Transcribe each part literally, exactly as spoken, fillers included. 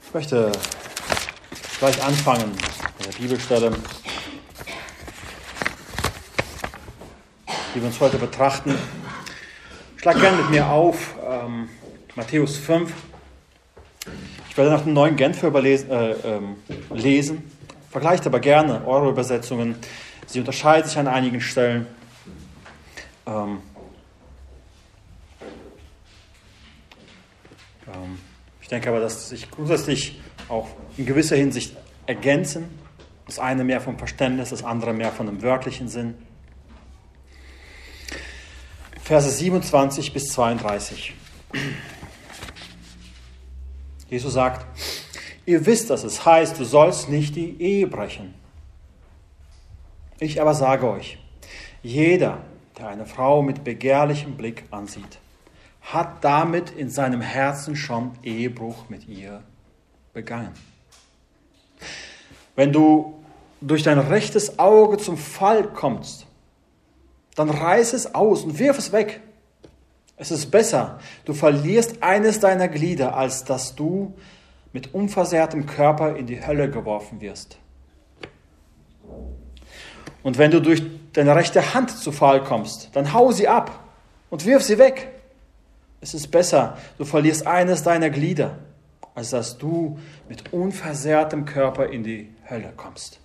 Ich möchte gleich anfangen mit der Bibelstelle, die wir uns heute betrachten. Schlag gerne mit mir auf, ähm, Matthäus fünf. Ich werde nach dem neuen Genfer überlesen, äh, ähm, lesen. Vergleicht aber gerne eure Übersetzungen. Sie unterscheiden sich an einigen Stellen. Ähm, ähm, ich denke aber, dass sich grundsätzlich auch in gewisser Hinsicht ergänzen. Das eine mehr vom Verständnis, das andere mehr von dem wörtlichen Sinn. Verse siebenundzwanzig bis zweiunddreißig. Jesus sagt: Ihr wisst, dass es heißt, du sollst nicht die Ehe brechen. Ich aber sage euch, jeder, der eine Frau mit begehrlichem Blick ansieht, hat damit in seinem Herzen schon Ehebruch mit ihr begangen. Wenn du durch dein rechtes Auge zum Fall kommst, dann reiß es aus und wirf es weg. Es ist besser, du verlierst eines deiner Glieder, als dass du mit unversehrtem Körper in die Hölle geworfen wirst. Und wenn du durch deine rechte Hand zu Fall kommst, dann hau sie ab und wirf sie weg. Es ist besser, du verlierst eines deiner Glieder, als dass du mit unversehrtem Körper in die Hölle kommst.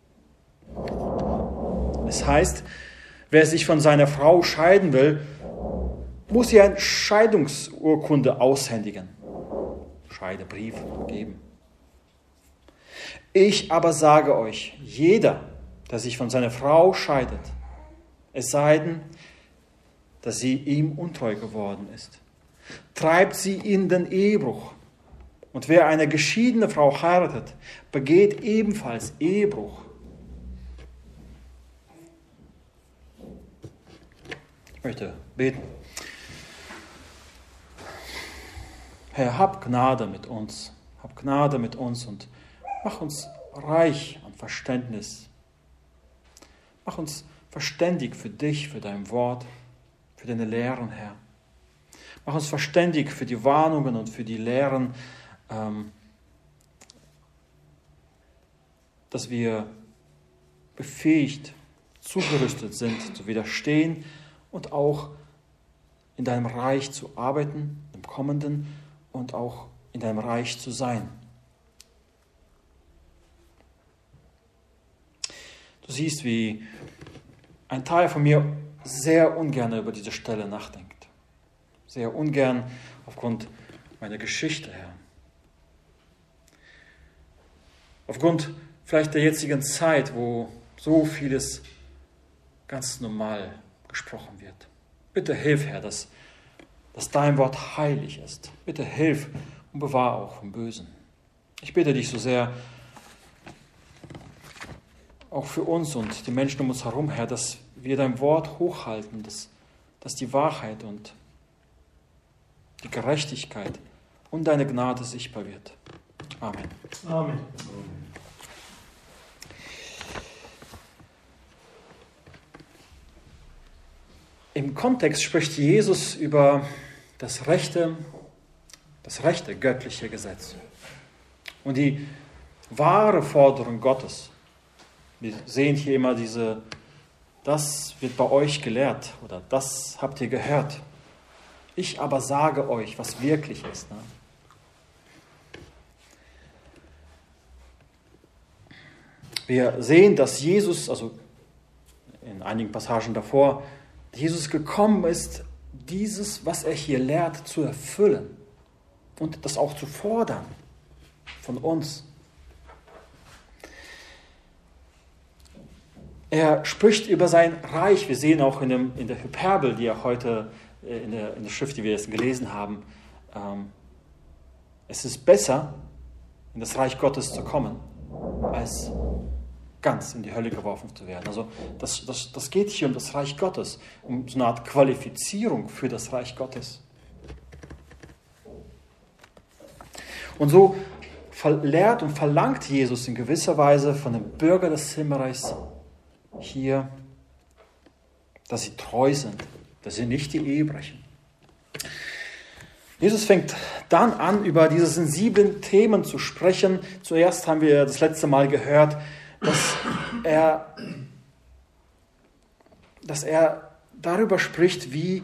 Es heißt, wer sich von seiner Frau scheiden will, muss ihr eine Scheidungsurkunde aushändigen. Scheidebrief geben. Ich aber sage euch, jeder, der sich von seiner Frau scheidet, es sei denn, dass sie ihm untreu geworden ist, treibt sie in den Ehebruch. Und wer eine geschiedene Frau heiratet, begeht ebenfalls Ehebruch. Ich möchte beten. Herr, hab Gnade mit uns, hab Gnade mit uns und mach uns reich an Verständnis. Mach uns verständig für dich, für dein Wort, für deine Lehren, Herr. Mach uns verständig für die Warnungen und für die Lehren, ähm, dass wir befähigt, zugerüstet sind, zu widerstehen und auch in deinem Reich zu arbeiten, im Kommenden, und auch in deinem Reich zu sein. Du siehst, wie ein Teil von mir sehr ungern über diese Stelle nachdenkt. Sehr ungern aufgrund meiner Geschichte her. Aufgrund vielleicht der jetzigen Zeit, wo so vieles ganz normal gesprochen wird. Bitte hilf, Herr, dass dass dein Wort heilig ist. Bitte hilf und bewahre auch vom Bösen. Ich bitte dich so sehr, auch für uns und die Menschen um uns herum, Herr, dass wir dein Wort hochhalten, dass, dass die Wahrheit und die Gerechtigkeit und deine Gnade sichtbar wird. Amen. Amen. Im Kontext spricht Jesus über das rechte, das rechte göttliche Gesetz und die wahre Forderung Gottes. Wir sehen hier immer diese, das wird bei euch gelehrt oder das habt ihr gehört. Ich aber sage euch, was wirklich ist. Ne? Wir sehen, dass Jesus, also in einigen Passagen davor, Jesus gekommen ist, dieses, was er hier lehrt, zu erfüllen und das auch zu fordern von uns. Er spricht über sein Reich. Wir sehen auch in, dem, in der Hyperbel, die er heute in der, in der Schrift, die wir jetzt gelesen haben, ähm, es ist besser, in das Reich Gottes zu kommen, als ganz in die Hölle geworfen zu werden. Also das, das, das geht hier um das Reich Gottes, um so eine Art Qualifizierung für das Reich Gottes. Und so lehrt und verlangt Jesus in gewisser Weise von den Bürgern des Himmelreichs hier, dass sie treu sind, dass sie nicht die Ehe brechen. Jesus fängt dann an, über diese sensiblen Themen zu sprechen. Zuerst haben wir das letzte Mal gehört, dass er, dass er darüber spricht, wie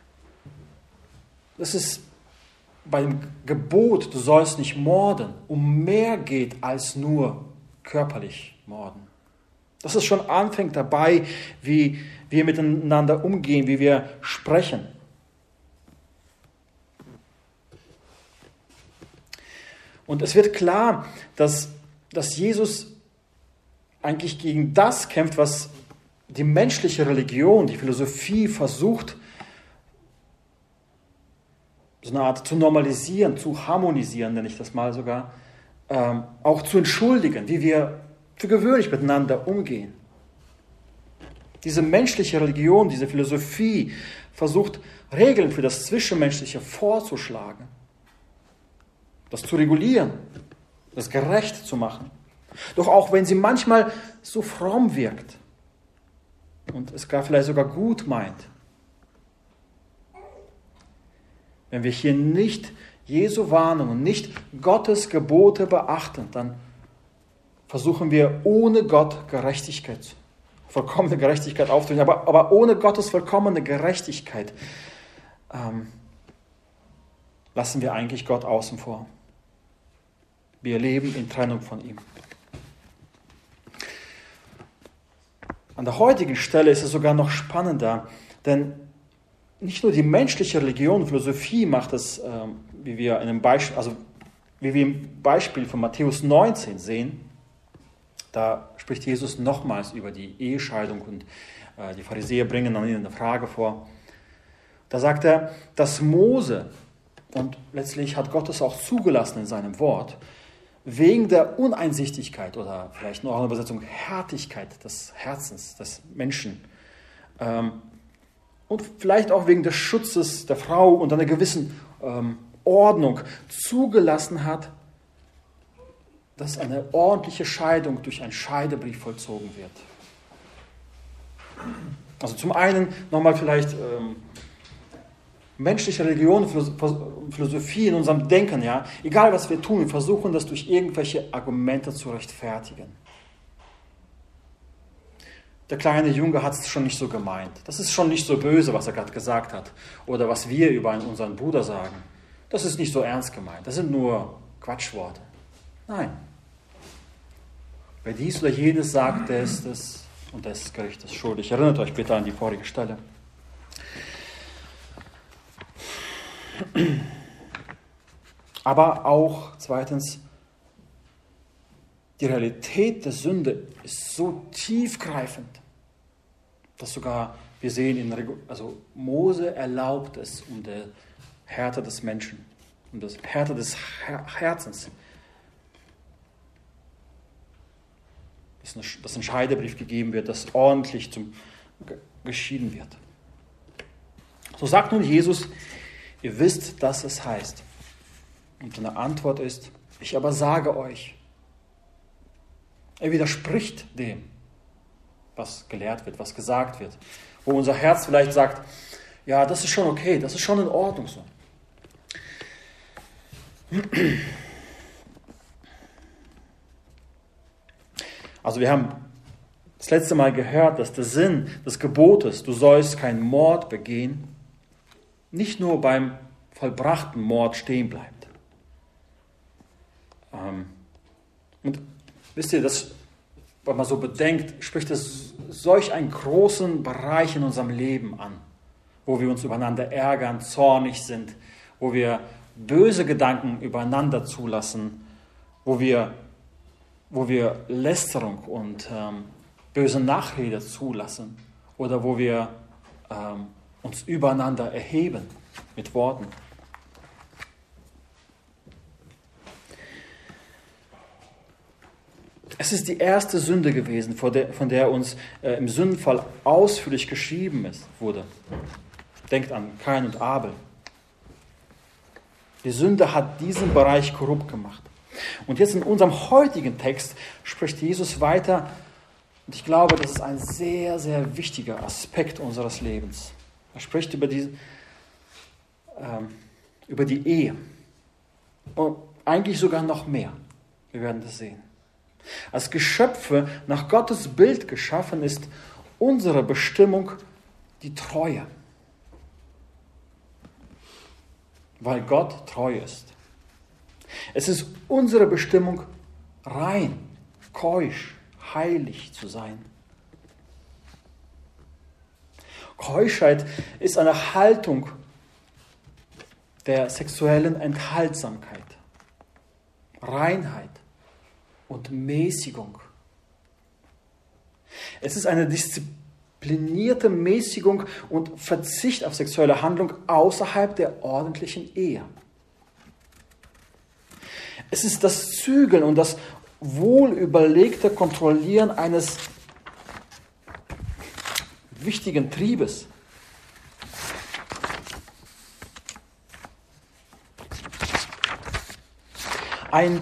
dass es beim Gebot, du sollst nicht morden, um mehr geht als nur körperlich morden. Dass es schon anfängt dabei, wie wir miteinander umgehen, wie wir sprechen. Und es wird klar, dass, dass Jesus eigentlich gegen das kämpft, was die menschliche Religion, die Philosophie versucht, so eine Art zu normalisieren, zu harmonisieren, nenne ich das mal sogar, ähm, auch zu entschuldigen, wie wir für gewöhnlich miteinander umgehen. Diese menschliche Religion, diese Philosophie versucht, Regeln für das Zwischenmenschliche vorzuschlagen, das zu regulieren, das gerecht zu machen. Doch auch wenn sie manchmal so fromm wirkt und es gar vielleicht sogar gut meint, wenn wir hier nicht Jesu Warnungen, nicht Gottes Gebote beachten, dann versuchen wir ohne Gott Gerechtigkeit, vollkommene Gerechtigkeit aufzubringen, aber, aber ohne Gottes vollkommene Gerechtigkeit ähm, lassen wir eigentlich Gott außen vor. Wir leben in Trennung von ihm. An der heutigen Stelle ist es sogar noch spannender, denn nicht nur die menschliche Religion und Philosophie macht es, ähm, wie wir in einem Beispiel, also wie wir im Beispiel von Matthäus neunzehn sehen. Da spricht Jesus nochmals über die Ehescheidung und äh, die Pharisäer bringen dann ihnen eine Frage vor. Da sagt er, dass Mose, und letztlich hat Gott es auch zugelassen in seinem Wort, wegen der Uneinsichtigkeit oder vielleicht noch eine Übersetzung Härtigkeit des Herzens des Menschen ähm, und vielleicht auch wegen des Schutzes der Frau und einer gewissen ähm, Ordnung zugelassen hat, dass eine ordentliche Scheidung durch einen Scheidebrief vollzogen wird. Also zum einen nochmal vielleicht ähm, menschliche Religion und Philosophie in unserem Denken, ja, egal was wir tun, wir versuchen das durch irgendwelche Argumente zu rechtfertigen. Der kleine Junge hat es schon nicht so gemeint. Das ist schon nicht so böse, was er gerade gesagt hat. Oder was wir über unseren Bruder sagen. Das ist nicht so ernst gemeint. Das sind nur Quatschworte. Nein. Wer dies oder jenes sagt, der ist es und der ist Gerichtes schuldig. Erinnert euch bitte an die vorige Stelle. Aber auch zweitens, die Realität der Sünde ist so tiefgreifend, dass sogar wir sehen, in, also Mose erlaubt es um der Härte des Menschen, um das Härte des Her- Herzens, dass, eine, dass ein Scheidebrief gegeben wird, dass ordentlich zum, ge- geschieden wird. So sagt nun Jesus, ihr wisst, dass es heißt. Und seine Antwort ist, ich aber sage euch. Er widerspricht dem, was gelehrt wird, was gesagt wird. Wo unser Herz vielleicht sagt, ja, das ist schon okay, das ist schon in Ordnung so. Also wir haben das letzte Mal gehört, dass der Sinn des Gebotes, du sollst keinen Mord begehen, nicht nur beim vollbrachten Mord stehen bleibt. Und wisst ihr, das, wenn man so bedenkt, spricht es solch einen großen Bereich in unserem Leben an, wo wir uns übereinander ärgern, zornig sind, wo wir böse Gedanken übereinander zulassen, wo wir, wo wir Lästerung und ähm, böse Nachrede zulassen oder wo wir ähm, uns übereinander erheben mit Worten. Es ist die erste Sünde gewesen, von der, von der uns äh, im Sündenfall ausführlich geschrieben ist, wurde. Denkt an Kain und Abel. Die Sünde hat diesen Bereich korrupt gemacht. Und jetzt in unserem heutigen Text spricht Jesus weiter. Und ich glaube, das ist ein sehr, sehr wichtiger Aspekt unseres Lebens. Er spricht über diesen, ähm, über die Ehe. Und eigentlich sogar noch mehr. Wir werden das sehen. Als Geschöpfe nach Gottes Bild geschaffen ist unsere Bestimmung die Treue. Weil Gott treu ist. Es ist unsere Bestimmung, rein, keusch, heilig zu sein. Keuschheit ist eine Haltung der sexuellen Enthaltsamkeit, Reinheit und Mäßigung. Es ist eine disziplinierte Mäßigung und Verzicht auf sexuelle Handlung außerhalb der ordentlichen Ehe. Es ist das Zügeln und das wohlüberlegte Kontrollieren eines wichtigen Triebes. Ein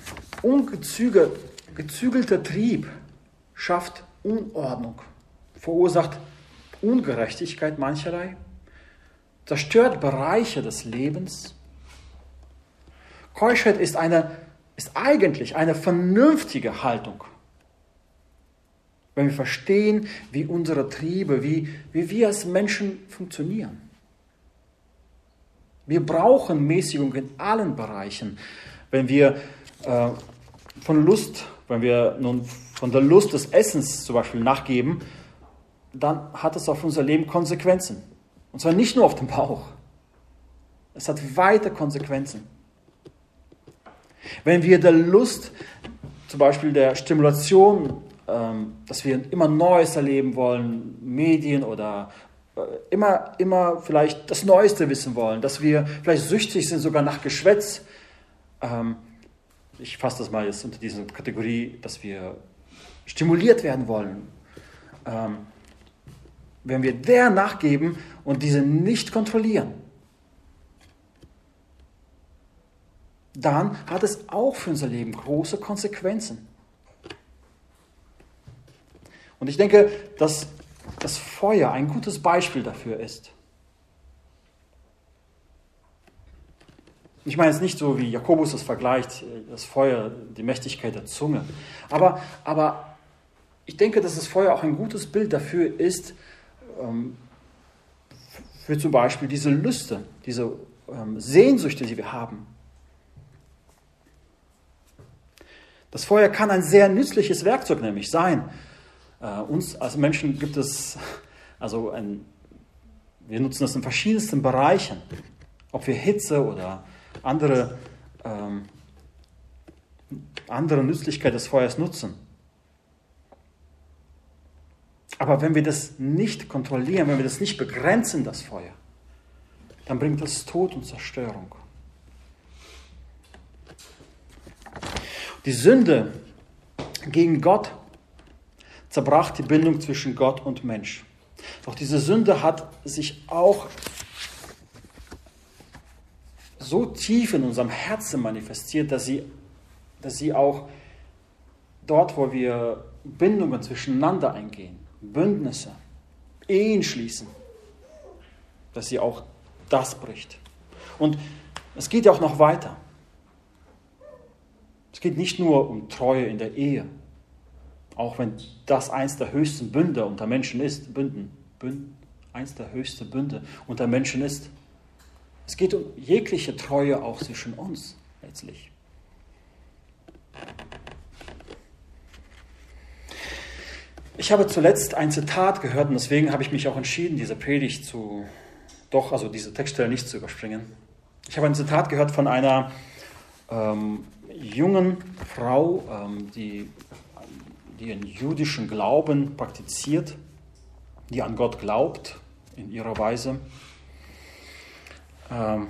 ungezügelter Trieb schafft Unordnung, verursacht Ungerechtigkeit mancherlei, zerstört Bereiche des Lebens. Keuschheit ist, eine, ist eigentlich eine vernünftige Haltung. Wenn wir verstehen, wie unsere Triebe, wie, wie wir als Menschen funktionieren. Wir brauchen Mäßigung in allen Bereichen. Wenn wir äh, von Lust, wenn wir nun von der Lust des Essens zum Beispiel nachgeben, dann hat es auf unser Leben Konsequenzen. Und zwar nicht nur auf den Bauch. Es hat weite Konsequenzen. Wenn wir der Lust, zum Beispiel der Stimulation, ähm, dass wir immer Neues erleben wollen, Medien oder äh, immer, immer vielleicht das Neueste wissen wollen, dass wir vielleicht süchtig sind sogar nach Geschwätz, ähm, ich fasse das mal jetzt unter diese Kategorie, dass wir stimuliert werden wollen. Ähm, wenn wir der nachgeben und diese nicht kontrollieren, dann hat es auch für unser Leben große Konsequenzen. Und ich denke, dass das Feuer ein gutes Beispiel dafür ist. Ich meine jetzt nicht so, wie Jakobus das vergleicht, das Feuer, die Mächtigkeit der Zunge. Aber, aber ich denke, dass das Feuer auch ein gutes Bild dafür ist, ähm, für zum Beispiel diese Lüste, diese ähm, Sehnsüchte, die wir haben. Das Feuer kann ein sehr nützliches Werkzeug nämlich sein. Äh, uns als Menschen gibt es, also ein, wir nutzen das in verschiedensten Bereichen, ob wir Hitze oder andere, ähm, andere Nützlichkeit des Feuers nutzen. Aber wenn wir das nicht kontrollieren, wenn wir das nicht begrenzen, das Feuer, dann bringt das Tod und Zerstörung. Die Sünde gegen Gott zerbrach die Bindung zwischen Gott und Mensch. Doch diese Sünde hat sich auch so tief in unserem Herzen manifestiert, dass sie, dass sie auch dort, wo wir Bindungen zwischeneinander eingehen, Bündnisse, Ehen schließen, dass sie auch das bricht. Und es geht ja auch noch weiter. Es geht nicht nur um Treue in der Ehe, auch wenn das eins der höchsten Bünde unter Menschen ist, Bünden, Bünden, eins der höchsten Bünde unter Menschen ist. Es geht um jegliche Treue auch zwischen uns letztlich. Ich habe zuletzt ein Zitat gehört und deswegen habe ich mich auch entschieden, diese Predigt zu, doch, also diese Textstelle nicht zu überspringen. Ich habe ein Zitat gehört von einer ähm, jungen Frau, ähm, die, die den jüdischen Glauben praktiziert, die an Gott glaubt in ihrer Weise. Ähm,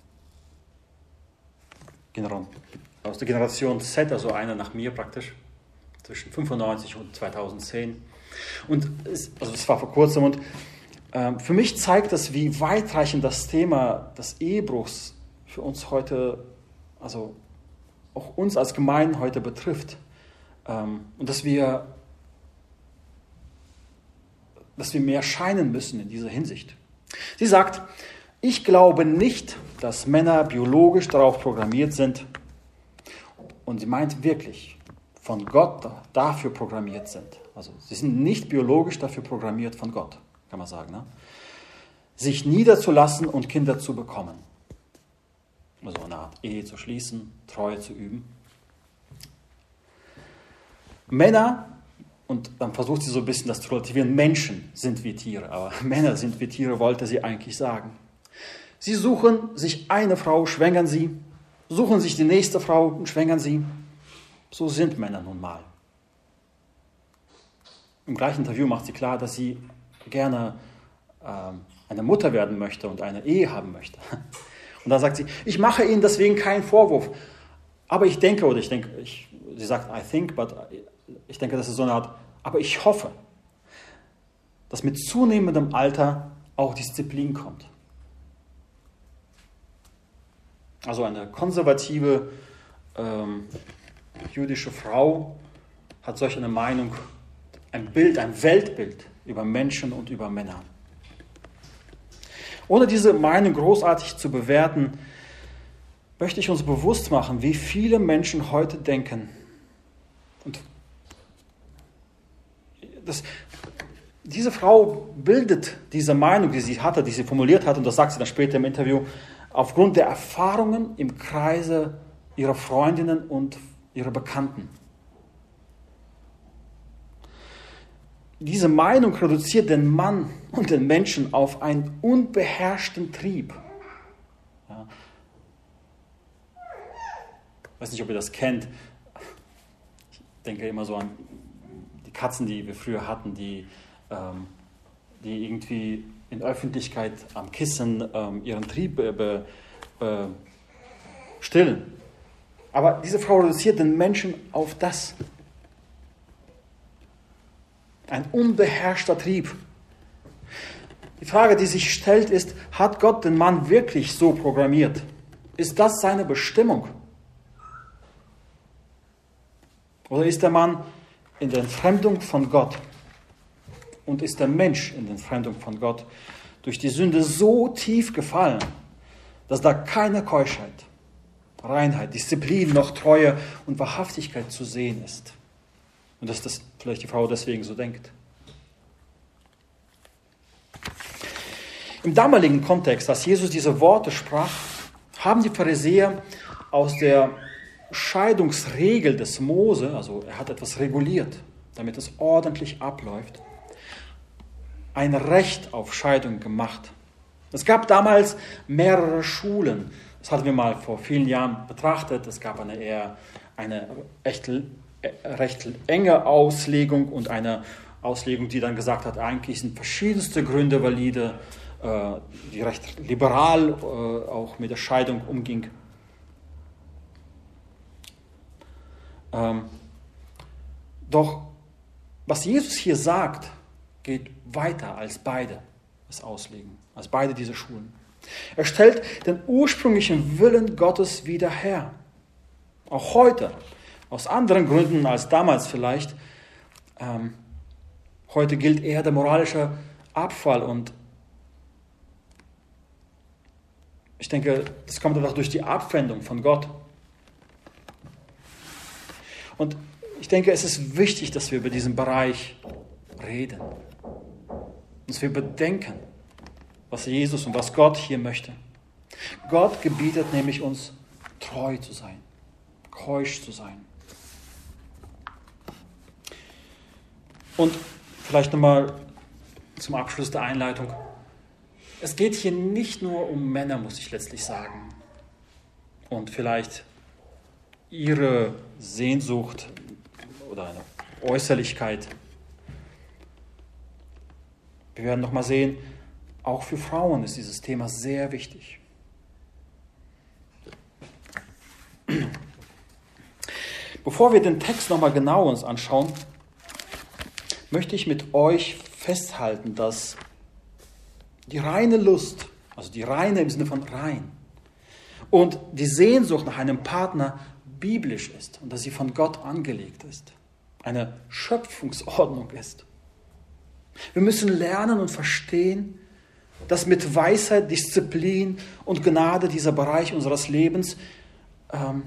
aus der Generation Z, also einer nach mir praktisch, zwischen fünfundneunzig und zweitausendzehn. Und es, also es war vor kurzem und äh, für mich zeigt das, wie weitreichend das Thema des Ehebruchs für uns heute, also auch uns als Gemeinden heute betrifft. Ähm, und dass wir, dass wir mehr scheinen müssen in dieser Hinsicht. Sie sagt, Ich glaube nicht, dass Männer biologisch darauf programmiert sind, und sie meint wirklich, von Gott dafür programmiert sind. Also sie sind nicht biologisch dafür programmiert von Gott, kann man sagen, ne? Sich niederzulassen und Kinder zu bekommen. Also eine Art Ehe zu schließen, Treue zu üben. Männer, und dann versucht sie so ein bisschen das zu relativieren, Menschen sind wie Tiere, aber Männer sind wie Tiere, wollte sie eigentlich sagen. Sie suchen sich eine Frau, schwängern sie, suchen sich die nächste Frau und schwängern sie. So sind Männer nun mal. Im gleichen Interview macht sie klar, dass sie gerne ähm, eine Mutter werden möchte und eine Ehe haben möchte. Und dann sagt sie, ich mache Ihnen deswegen keinen Vorwurf, aber ich denke, oder ich denke, ich, sie sagt, I think, but ich denke, das ist so eine Art, aber ich hoffe, dass mit zunehmendem Alter auch Disziplin kommt. Also eine konservative ähm, jüdische Frau hat solch eine Meinung, ein Bild, ein Weltbild über Menschen und über Männer. Ohne diese Meinung großartig zu bewerten, möchte ich uns bewusst machen, wie viele Menschen heute denken. Und das, diese Frau bildet diese Meinung, die sie hatte, die sie formuliert hat, und das sagt sie dann später im Interview, aufgrund der Erfahrungen im Kreise ihrer Freundinnen und ihrer Bekannten. Diese Meinung reduziert den Mann und den Menschen auf einen unbeherrschten Trieb. Ja. Ich weiß nicht, ob ihr das kennt. Ich denke immer so an die Katzen, die wir früher hatten, die, ähm, die irgendwie in Öffentlichkeit am Kissen ähm, ihren Trieb äh, be, äh, stillen. Aber diese Frau reduziert den Menschen auf das. Ein unbeherrschter Trieb. Die Frage, die sich stellt, ist, hat Gott den Mann wirklich so programmiert? Ist das seine Bestimmung? Oder ist der Mann in der Entfremdung von Gott und ist der Mensch in der Entfremdung von Gott durch die Sünde so tief gefallen, dass da keine Keuschheit, Reinheit, Disziplin, noch Treue und Wahrhaftigkeit zu sehen ist? Und dass das vielleicht die Frau deswegen so denkt. Im damaligen Kontext, als Jesus diese Worte sprach, haben die Pharisäer aus der Scheidungsregel des Mose, also er hat etwas reguliert, damit es ordentlich abläuft, ein Recht auf Scheidung gemacht. Es gab damals mehrere Schulen. Das hatten wir mal vor vielen Jahren betrachtet. Es gab eine eher eine echt recht enge Auslegung und eine Auslegung, die dann gesagt hat, eigentlich sind verschiedenste Gründe valide, äh, die recht liberal äh, auch mit der Scheidung umging. Ähm, doch was Jesus hier sagt, geht weiter als beide es auslegen, als beide diese Schulen. Er stellt den ursprünglichen Willen Gottes wieder her. Auch heute. Aus anderen Gründen als damals vielleicht. Ähm, heute gilt eher der moralische Abfall und ich denke, das kommt einfach durch die Abwendung von Gott. Und ich denke, es ist wichtig, dass wir über diesen Bereich reden. Dass wir bedenken, was Jesus und was Gott hier möchte. Gott gebietet nämlich uns, treu zu sein, keusch zu sein. Und vielleicht nochmal zum Abschluss der Einleitung. Es geht hier nicht nur um Männer, muss ich letztlich sagen. Und vielleicht ihre Sehnsucht oder eine Äußerlichkeit. Wir werden nochmal sehen, auch für Frauen ist dieses Thema sehr wichtig. Bevor wir den Text nochmal genau uns anschauen, möchte ich mit euch festhalten, dass die reine Lust, also die reine im Sinne von rein, und die Sehnsucht nach einem Partner biblisch ist und dass sie von Gott angelegt ist, eine Schöpfungsordnung ist. Wir müssen lernen und verstehen, dass mit Weisheit, Disziplin und Gnade dieser Bereich unseres Lebens, ähm,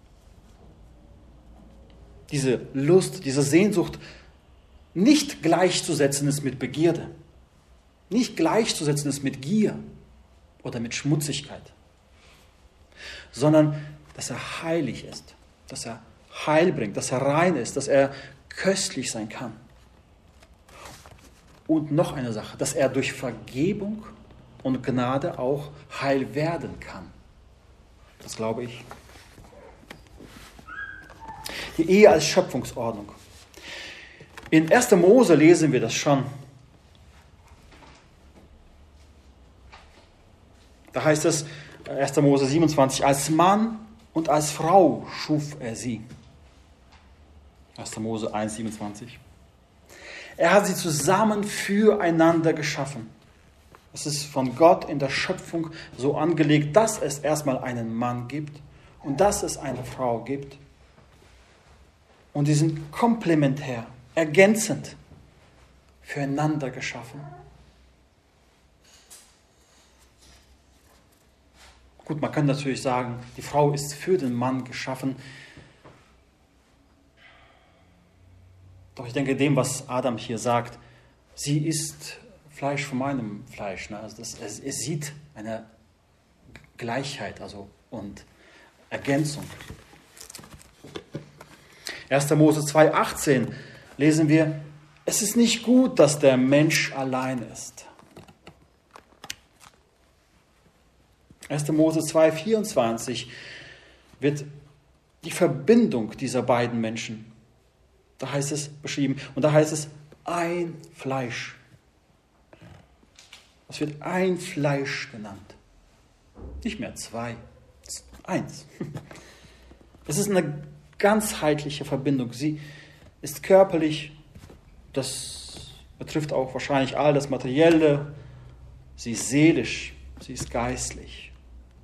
diese Lust, diese Sehnsucht nicht gleichzusetzen ist mit Begierde, nicht gleichzusetzen ist mit Gier oder mit Schmutzigkeit, sondern dass er heilig ist, dass er Heil bringt, dass er rein ist, dass er köstlich sein kann. Und noch eine Sache, dass er durch Vergebung und Gnade auch heil werden kann. Das glaube ich. Die Ehe als Schöpfungsordnung. In erster Mose lesen wir das schon. Da heißt es, erster Mose siebenundzwanzig, als Mann und als Frau schuf er sie. erster Mose eins, siebenundzwanzig. Er hat sie zusammen füreinander geschaffen. Es ist von Gott in der Schöpfung so angelegt, dass es erstmal einen Mann gibt und dass es eine Frau gibt. Und die sind komplementär, ergänzend füreinander geschaffen. Gut, man kann natürlich sagen, die Frau ist für den Mann geschaffen. Doch ich denke, dem, was Adam hier sagt, sie ist Fleisch von meinem Fleisch. Ne? Also das, es, es sieht eine Gleichheit also, und Ergänzung. erster Mose zwei, achtzehn lesen wir, es ist nicht gut, dass der Mensch allein ist. erster Mose zwei, vierundzwanzig wird die Verbindung dieser beiden Menschen, da heißt es beschrieben, und da heißt es ein Fleisch. Es wird ein Fleisch genannt. Nicht mehr zwei, es ist eins. Es ist eine ganzheitliche Verbindung. Sie ist körperlich, das betrifft auch wahrscheinlich all das Materielle. Sie ist seelisch, sie ist geistlich.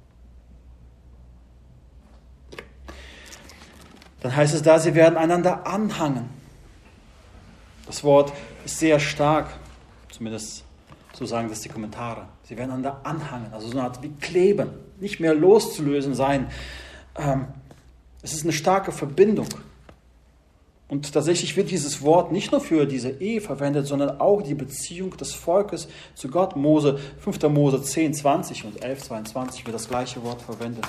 Dann heißt es da, sie werden einander anhangen. Das Wort ist sehr stark, zumindest so sagen das die Kommentare. Sie werden einander anhangen, also so eine Art wie kleben, nicht mehr loszulösen sein. Ähm, es ist eine starke Verbindung. Und tatsächlich wird dieses Wort nicht nur für diese Ehe verwendet, sondern auch die Beziehung des Volkes zu Gott. Mose, fünfter Mose zehn, zwanzig und elf, zweiundzwanzig wird das gleiche Wort verwendet.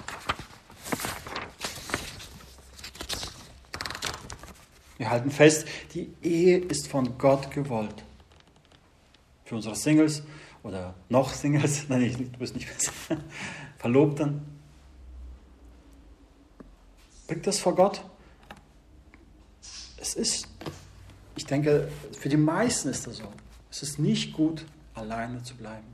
Wir halten fest, die Ehe ist von Gott gewollt. Für unsere Singles oder noch Singles, nein, du bist nicht besser, Verlobten. Bringt das vor Gott? Es ist, ich denke, für die meisten ist das so. Es ist nicht gut, alleine zu bleiben.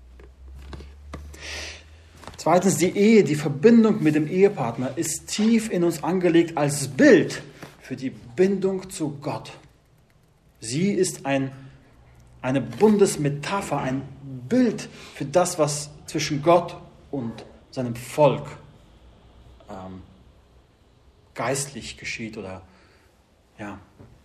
Zweitens, die Ehe, die Verbindung mit dem Ehepartner ist tief in uns angelegt als Bild für die Bindung zu Gott. Sie ist ein, eine Bundesmetapher, ein Bild für das, was zwischen Gott und seinem Volk ähm, geistlich geschieht oder ja.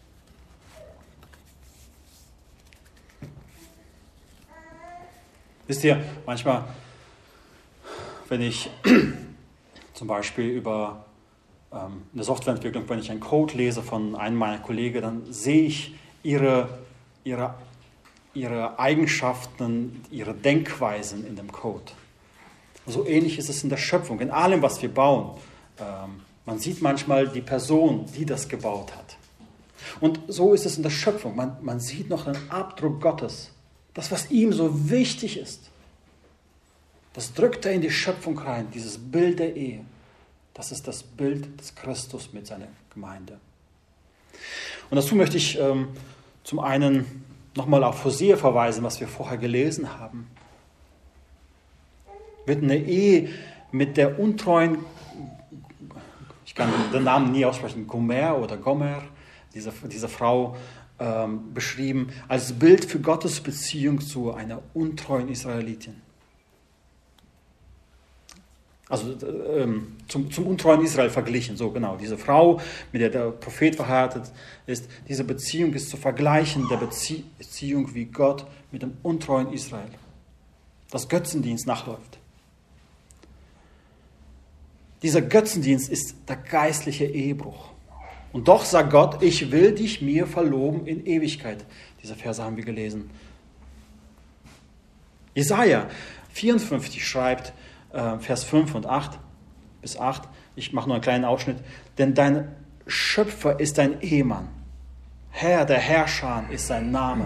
Wisst ihr, manchmal, wenn ich zum Beispiel über ähm, eine Softwareentwicklung, wenn ich einen Code lese von einem meiner Kollegen, dann sehe ich ihre, ihre, ihre Eigenschaften, ihre Denkweisen in dem Code. So ähnlich ist es in der Schöpfung, in allem, was wir bauen. Ähm, man sieht manchmal die Person, die das gebaut hat. Und so ist es in der Schöpfung. Man, man sieht noch den Abdruck Gottes. Das, was ihm so wichtig ist, das drückt er in die Schöpfung rein, dieses Bild der Ehe. Das ist das Bild des Christus mit seiner Gemeinde. Und dazu möchte ich ähm, zum einen nochmal auf Hosea verweisen, was wir vorher gelesen haben. Wird eine Ehe mit der untreuen, ich kann den Namen nie aussprechen, Gomer oder Gomer, diese, diese Frau, ähm, beschrieben, als Bild für Gottes Beziehung zu einer untreuen Israelitin. Also ähm, zum, zum untreuen Israel verglichen, so genau. Diese Frau, mit der der Prophet verheiratet ist, diese Beziehung ist zu vergleichen der Bezie- Beziehung wie Gott mit dem untreuen Israel. das Götzendienst nachläuft. Dieser Götzendienst ist der geistliche Ehebruch. Und doch sagt Gott, ich will dich mir verloben in Ewigkeit. Diese Verse haben wir gelesen. Jesaja vierundfünfzig schreibt, äh, Vers fünf und acht bis acht, ich mache nur einen kleinen Ausschnitt, denn dein Schöpfer ist dein Ehemann. Herr der Herrscher ist sein Name.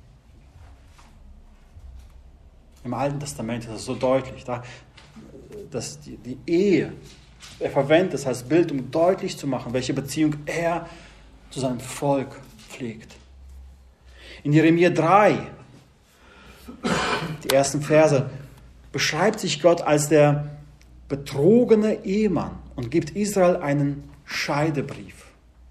Im Alten Testament ist das so deutlich, da, dass die, die Ehe, er verwendet es als Bild, um deutlich zu machen, welche Beziehung er zu seinem Volk pflegt. In Jeremia drei, die ersten Verse, beschreibt sich Gott als der betrogene Ehemann und gibt Israel einen Scheidebrief.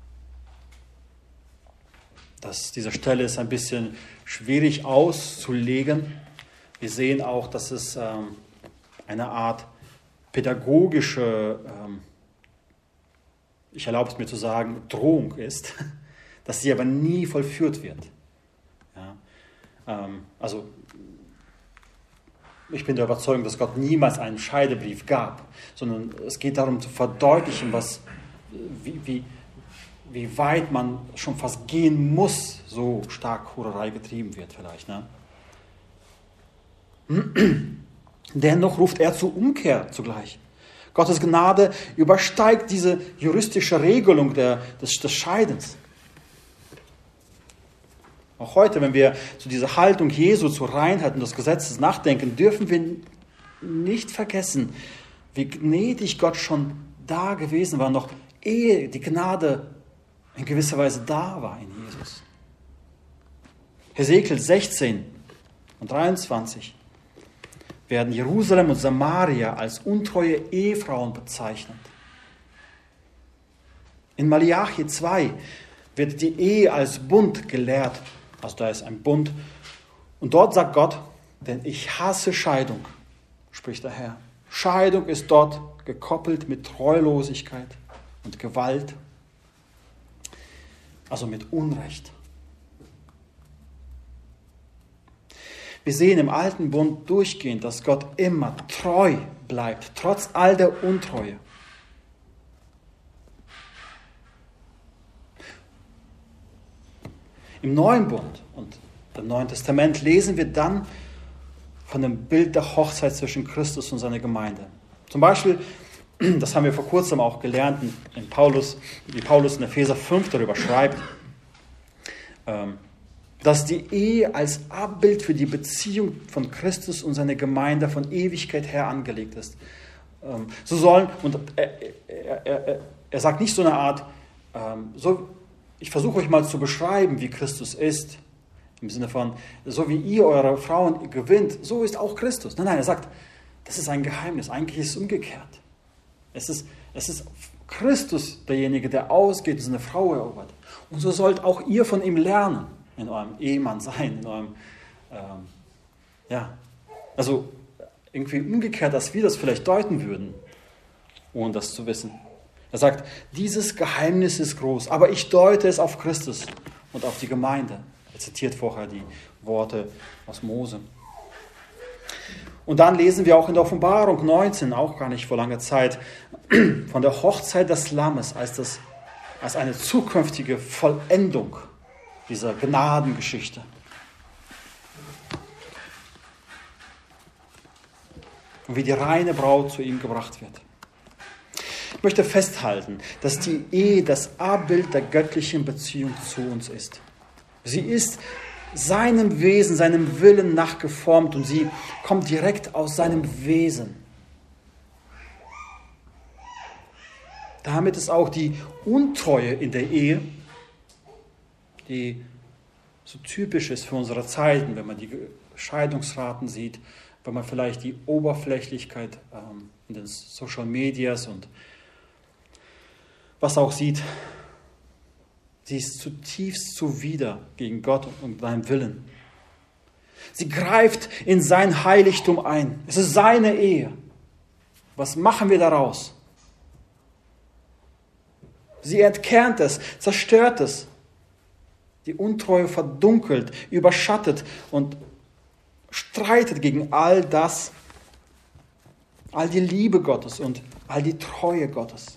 Das, diese Stelle ist ein bisschen schwierig auszulegen. Wir sehen auch, dass es ähm, eine Art pädagogische, ähm, ich erlaube es mir zu sagen, Drohung ist, dass sie aber nie vollführt wird. Ja, ähm, also ich bin der Überzeugung, dass Gott niemals einen Scheidebrief gab, sondern es geht darum zu verdeutlichen, was, wie, wie, wie weit man schon fast gehen muss, so stark Hurerei getrieben wird vielleicht. Ne? Dennoch ruft er zur Umkehr zugleich. Gottes Gnade übersteigt diese juristische Regelung der, des, des Scheidens. Auch heute, wenn wir zu dieser Haltung Jesu zur Reinheit und des Gesetzes nachdenken, dürfen wir nicht vergessen, wie gnädig Gott schon da gewesen war, noch ehe die Gnade in gewisser Weise da war in Jesus. Hesekiel sechzehn und dreiundzwanzig werden Jerusalem und Samaria als untreue Ehefrauen bezeichnet. In Malachi zwei wird die Ehe als Bund gelehrt. Also da ist ein Bund. Und dort sagt Gott, denn ich hasse Scheidung, spricht der Herr. Scheidung ist dort gekoppelt mit Treulosigkeit und Gewalt, also mit Unrecht. Wir sehen im Alten Bund durchgehend, dass Gott immer treu bleibt, trotz all der Untreue. Im Neuen Bund und im Neuen Testament lesen wir dann von dem Bild der Hochzeit zwischen Christus und seiner Gemeinde. Zum Beispiel, das haben wir vor kurzem auch gelernt, in Paulus, wie Paulus in Epheser fünf darüber schreibt, dass die Ehe als Abbild für die Beziehung von Christus und seiner Gemeinde von Ewigkeit her angelegt ist. So sollen, und er, er, er, er sagt nicht so eine Art, so, ich versuche euch mal zu beschreiben, wie Christus ist, im Sinne von, so wie ihr eure Frauen gewinnt, so ist auch Christus. Nein, nein, er sagt, das ist ein Geheimnis, eigentlich ist es umgekehrt. Es ist, es ist Christus derjenige, der ausgeht und seine Frau erobert. Und so sollt auch ihr von ihm lernen, in eurem Ehemann sein, in eurem, ähm, ja, also irgendwie umgekehrt, dass wir das vielleicht deuten würden, ohne das zu wissen. Er sagt, dieses Geheimnis ist groß, aber ich deute es auf Christus und auf die Gemeinde. Er zitiert vorher die Worte aus Mose. Und dann lesen wir auch in der Offenbarung neunzehn, auch gar nicht vor langer Zeit, von der Hochzeit des Lammes als, das, als eine zukünftige Vollendung dieser Gnadengeschichte. Und wie die reine Braut zu ihm gebracht wird. Ich möchte festhalten, dass die Ehe das Abbild der göttlichen Beziehung zu uns ist. Sie ist seinem Wesen, seinem Willen nachgeformt und sie kommt direkt aus seinem Wesen. Damit ist auch die Untreue in der Ehe, die so typisch ist für unsere Zeiten, wenn man die Scheidungsraten sieht, wenn man vielleicht die Oberflächlichkeit ähm, in den Social Medias und was auch sieht, sie ist zutiefst zuwider gegen Gott und seinen Willen. Sie greift in sein Heiligtum ein. Es ist seine Ehe. Was machen wir daraus? Sie entkernt es, zerstört es. Die Untreue verdunkelt, überschattet und streitet gegen all das, all die Liebe Gottes und all die Treue Gottes.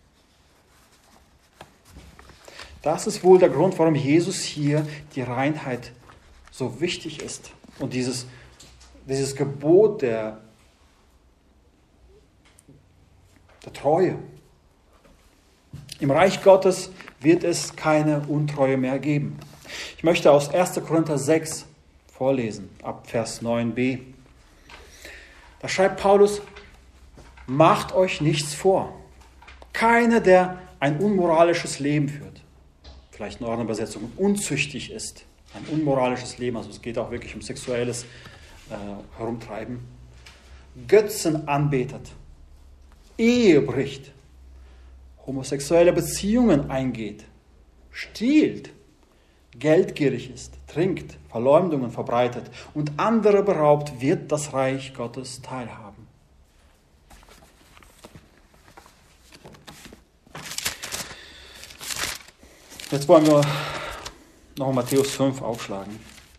Das ist wohl der Grund, warum Jesus hier die Reinheit so wichtig ist und dieses, dieses Gebot der, der Treue. Im Reich Gottes wird es keine Untreue mehr geben. Ich möchte aus erster Korinther sechs vorlesen, ab Vers neun b. Da schreibt Paulus: Macht euch nichts vor. Keiner, der ein unmoralisches Leben führt, vielleicht in eurer Übersetzung unzüchtig ist, ein unmoralisches Leben, also es geht auch wirklich um sexuelles äh, Herumtreiben, Götzen anbetet, Ehe bricht, homosexuelle Beziehungen eingeht, stiehlt, geldgierig ist, trinkt, Verleumdungen verbreitet und andere beraubt, wird das Reich Gottes teilhaben. Jetzt wollen wir noch Matthäus fünf aufschlagen.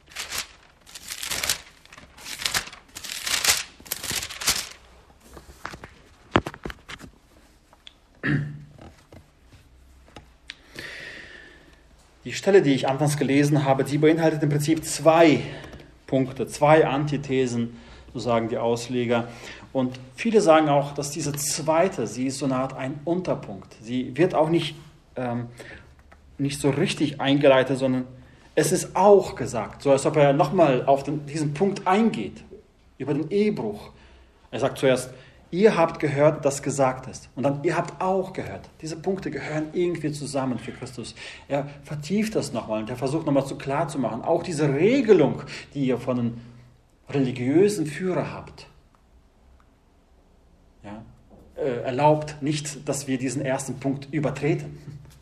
Die Stelle, die ich anfangs gelesen habe, die beinhaltet im Prinzip zwei Punkte, zwei Antithesen, so sagen die Ausleger. Und viele sagen auch, dass diese zweite, sie ist so eine Art ein Unterpunkt. Sie wird auch nicht, ähm, nicht so richtig eingeleitet, sondern es ist auch gesagt, so als ob er nochmal auf den, diesen Punkt eingeht, über den Ehebruch. Er sagt zuerst: Ihr habt gehört, dass gesagt ist. Und dann, ihr habt auch gehört. Diese Punkte gehören irgendwie zusammen für Christus. Er vertieft das nochmal und er versucht nochmal so klar zu machen. Auch diese Regelung, die ihr von einem religiösen Führer habt, ja, äh, erlaubt nicht, dass wir diesen ersten Punkt übertreten.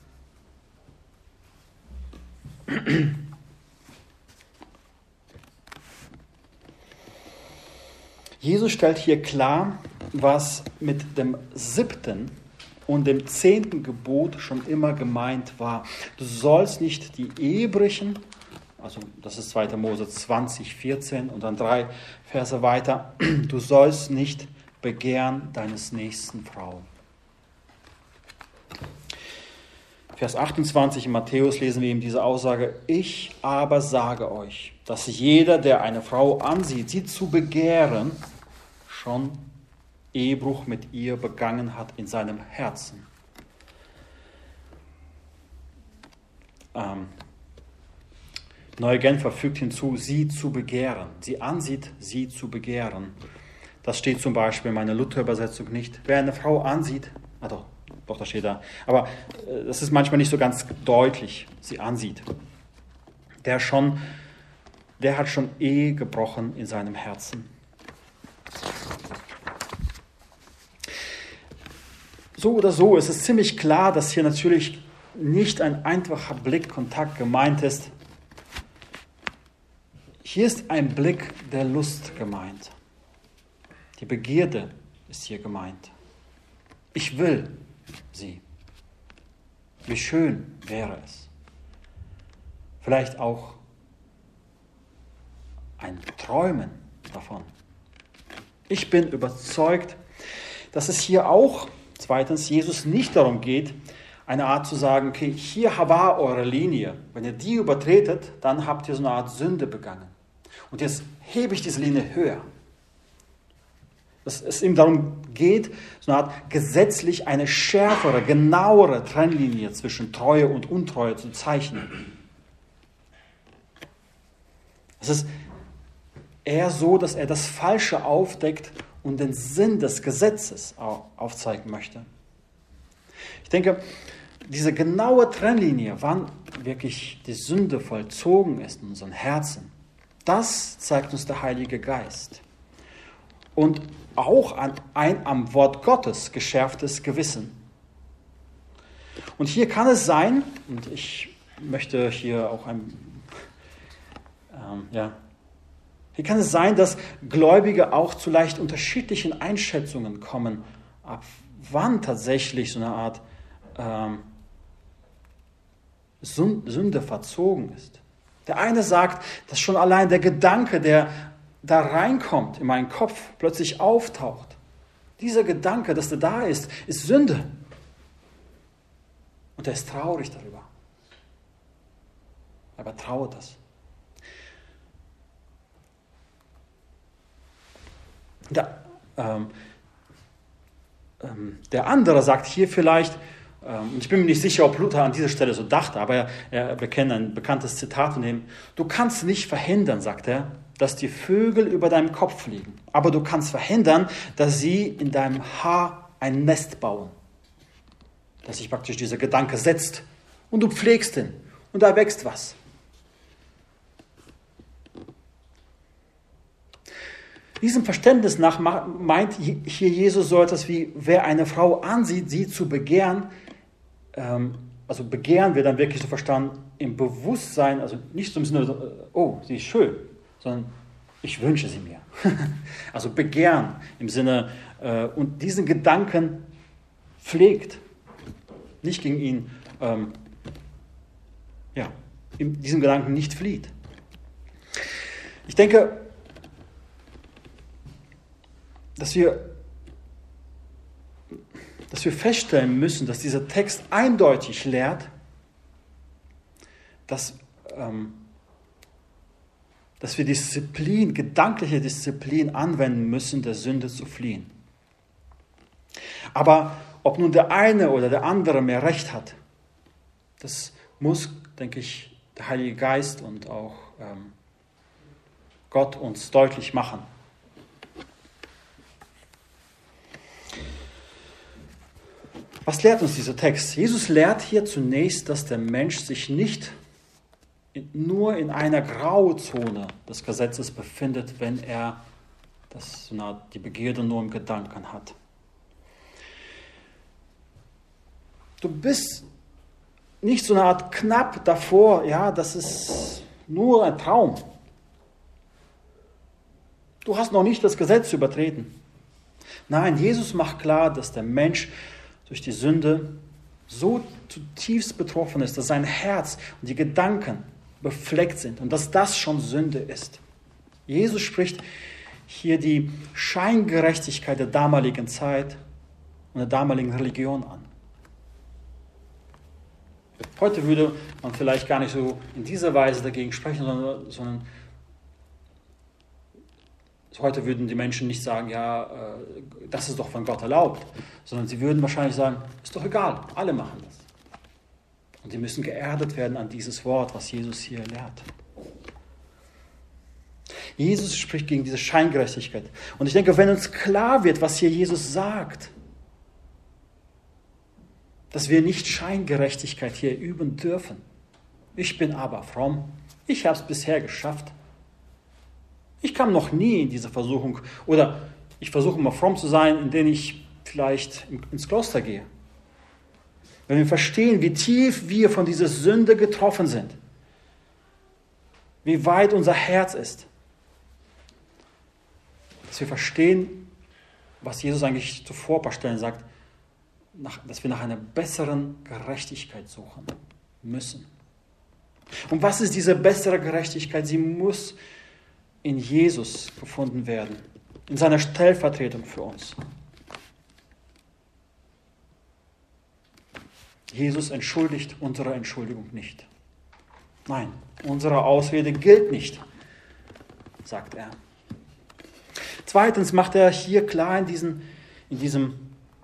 Jesus stellt hier klar, was mit dem siebten und dem zehnten Gebot schon immer gemeint war. Du sollst nicht die Ehe brechen, also das ist zweiter Mose zwanzig, vierzehn und dann drei Verse weiter. Du sollst nicht begehren deines nächsten Frau. Vers achtundzwanzig in Matthäus lesen wir eben diese Aussage: Ich aber sage euch, dass jeder, der eine Frau ansieht, sie zu begehren, schon Ehebruch mit ihr begangen hat in seinem Herzen. Ähm, Neue Genfer fügt hinzu, sie zu begehren. Sie ansieht, sie zu begehren. Das steht zum Beispiel in meiner Luther-Übersetzung nicht. Wer eine Frau ansieht, ah doch, doch, das steht da. Aber äh, das ist manchmal nicht so ganz deutlich, sie ansieht. Der schon, der hat schon Ehe gebrochen in seinem Herzen. So oder so ist es ziemlich klar, dass hier natürlich nicht ein einfacher Blickkontakt gemeint ist. Hier ist ein Blick der Lust gemeint. Die Begierde ist hier gemeint. Ich will sie. Wie schön wäre es. Vielleicht auch ein Träumen davon. Ich bin überzeugt, dass es hier auch, zweitens, Jesus nicht darum geht, eine Art zu sagen, okay, hier war eure Linie. Wenn ihr die übertretet, dann habt ihr so eine Art Sünde begangen. Und jetzt hebe ich diese Linie höher. Dass es ihm darum geht, so eine Art gesetzlich eine schärfere, genauere Trennlinie zwischen Treue und Untreue zu zeichnen. Es ist eher so, dass er das Falsche aufdeckt und den Sinn des Gesetzes aufzeigen möchte. Ich denke, diese genaue Trennlinie, wann wirklich die Sünde vollzogen ist in unserem Herzen, das zeigt uns der Heilige Geist. Und auch an ein am Wort Gottes geschärftes Gewissen. Und hier kann es sein, und ich möchte hier auch ein, ähm, ja, hier kann es sein, dass Gläubige auch zu leicht unterschiedlichen Einschätzungen kommen, ab wann tatsächlich so eine Art ähm, Sünde verzogen ist. Der eine sagt, dass schon allein der Gedanke der da reinkommt in meinen Kopf, plötzlich auftaucht, dieser Gedanke, dass er da ist, ist Sünde. Und er ist traurig darüber. Aber trauert das. Der, ähm, ähm, der andere sagt hier vielleicht, ähm, und ich bin mir nicht sicher, ob Luther an dieser Stelle so dachte, aber er, er, wir kennen ein bekanntes Zitat von ihm. Du kannst nicht verhindern, sagt er, dass die Vögel über deinem Kopf fliegen. Aber du kannst verhindern, dass sie in deinem Haar ein Nest bauen. Dass sich praktisch dieser Gedanke setzt und du pflegst ihn und da wächst was. Diesem Verständnis nach meint hier Jesus so etwas wie, wer eine Frau ansieht, sie zu begehren, ähm, also begehren wird dann wirklich so verstanden, im Bewusstsein, also nicht so im Sinne, oh, sie ist schön, sondern ich wünsche sie mir. Also begehren im Sinne, äh, und diesen Gedanken pflegt, nicht gegen ihn, ähm, ja, in diesem Gedanken nicht flieht. Ich denke, dass wir, dass wir feststellen müssen, dass dieser Text eindeutig lehrt, dass, ähm, dass wir Disziplin, gedankliche Disziplin anwenden müssen, der Sünde zu fliehen. Aber ob nun der eine oder der andere mehr Recht hat, das muss, denke ich, der Heilige Geist und auch ähm, Gott uns deutlich machen. Was lehrt uns dieser Text? Jesus lehrt hier zunächst, dass der Mensch sich nicht nur in einer Grauzone des Gesetzes befindet, wenn er das, die Begierde nur im Gedanken hat. Du bist nicht so eine Art knapp davor, ja, das ist nur ein Traum. Du hast noch nicht das Gesetz übertreten. Nein, Jesus macht klar, dass der Mensch durch die Sünde so zutiefst betroffen ist, dass sein Herz und die Gedanken befleckt sind und dass das schon Sünde ist. Jesus spricht hier die Scheingerechtigkeit der damaligen Zeit und der damaligen Religion an. Heute würde man vielleicht gar nicht so in dieser Weise dagegen sprechen, sondern, sondern heute würden die Menschen nicht sagen, ja, das ist doch von Gott erlaubt, sondern sie würden wahrscheinlich sagen, ist doch egal, alle machen das. Und sie müssen geerdet werden an dieses Wort, was Jesus hier lehrt. Jesus spricht gegen diese Scheingerechtigkeit. Und ich denke, wenn uns klar wird, was hier Jesus sagt, dass wir nicht Scheingerechtigkeit hier üben dürfen. Ich bin aber fromm. Ich habe es bisher geschafft. Ich kam noch nie in diese Versuchung. Oder ich versuche mal fromm zu sein, indem ich vielleicht ins Kloster gehe. Wenn wir verstehen, wie tief wir von dieser Sünde getroffen sind, wie weit unser Herz ist, dass wir verstehen, was Jesus eigentlich zuvor ein paar Stellen sagt, nach, dass wir nach einer besseren Gerechtigkeit suchen müssen. Und was ist diese bessere Gerechtigkeit? Sie muss in Jesus gefunden werden, in seiner Stellvertretung für uns. Jesus entschuldigt unsere Entschuldigung nicht. Nein, unsere Ausrede gilt nicht, sagt er. Zweitens macht er hier klar in, diesen, in diesem